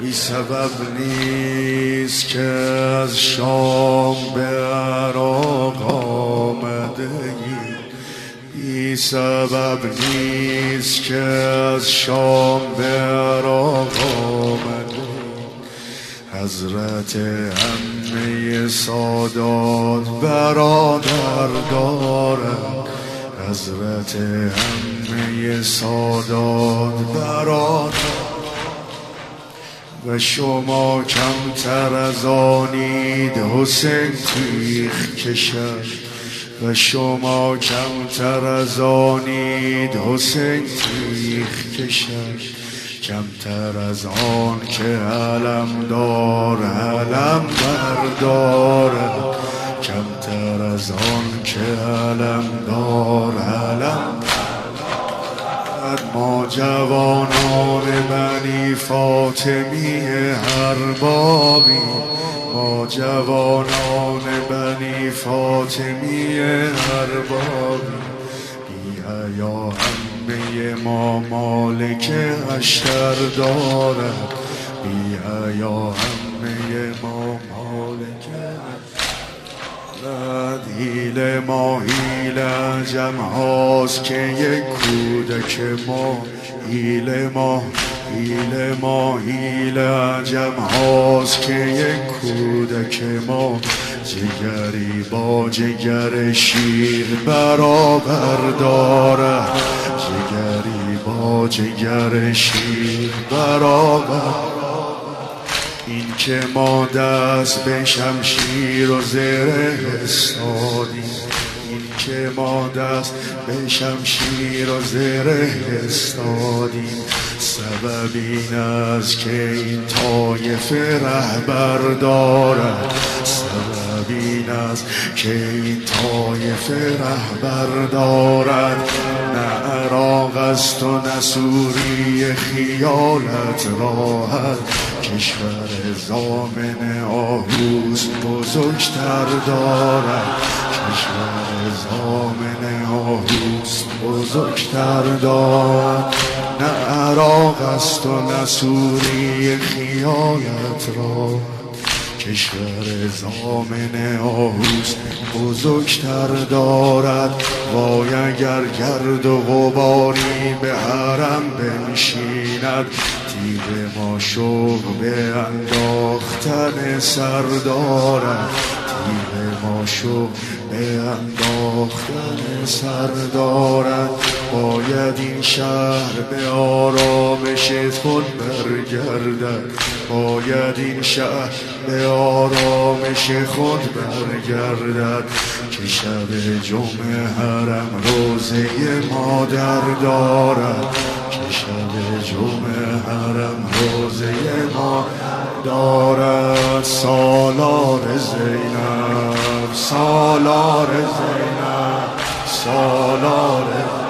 بی سبب نیست که از شام به عراق آمده ای، بی سبب نیست که از شام به عراق آمده ای. حضرت عمه سادات برادر دارد، حضرت عمه سادات برادر، و شما کمتر از آنید حسین تیغ کشد، و شما کمتر از آنید حسین تیغ کشد، کمتر از آن که علم دار علم بردارد، کمتر از آن که علم دار علم. ما جوانان بنی فاطمی هر بابی، ما جوانان بنی فاطمی هر بابی، بی حیا عمه ما مالک اشتر دارد، بی حیا عمه ما مالک هیل ما هیل عجم هاست که یک کودک ما، هیل ما هیل عجم هاست که یک کودک ما، جگری با جگر شیر برابر دارد، جگری با جگر شیر برابر. این که ما دست به شمشیر و زره استادیم، این که ما دست به شمشیر و زره استادیم، سبب این است که این طایفه رهبر دارد، سبب این است که این طایفه رهبر دارد. نه عراق است و نه سوری خیالت راحت، کشور ضامن آهوست بزرگتر دارد، کشور ضامن آهوست بزرگتر دارد. نه عراق است و نه سوری خیالت را، کشور ضامن آهوست بزرگتر دارد. وای اگر گرد و غباری به حرم بنشیند، تیغ ما شوق به انداختن سر دارد، تیغ ما شوق به انداختن سر دارد. باید این شهر به آرامش خود برگردد، باید این شهر به آرامش خود برگردد، که شب جمعه حرم روزه مادر دارد، که شب جمعه حرم روزه ما دارد. سالار زینب، سالار زینب، سالار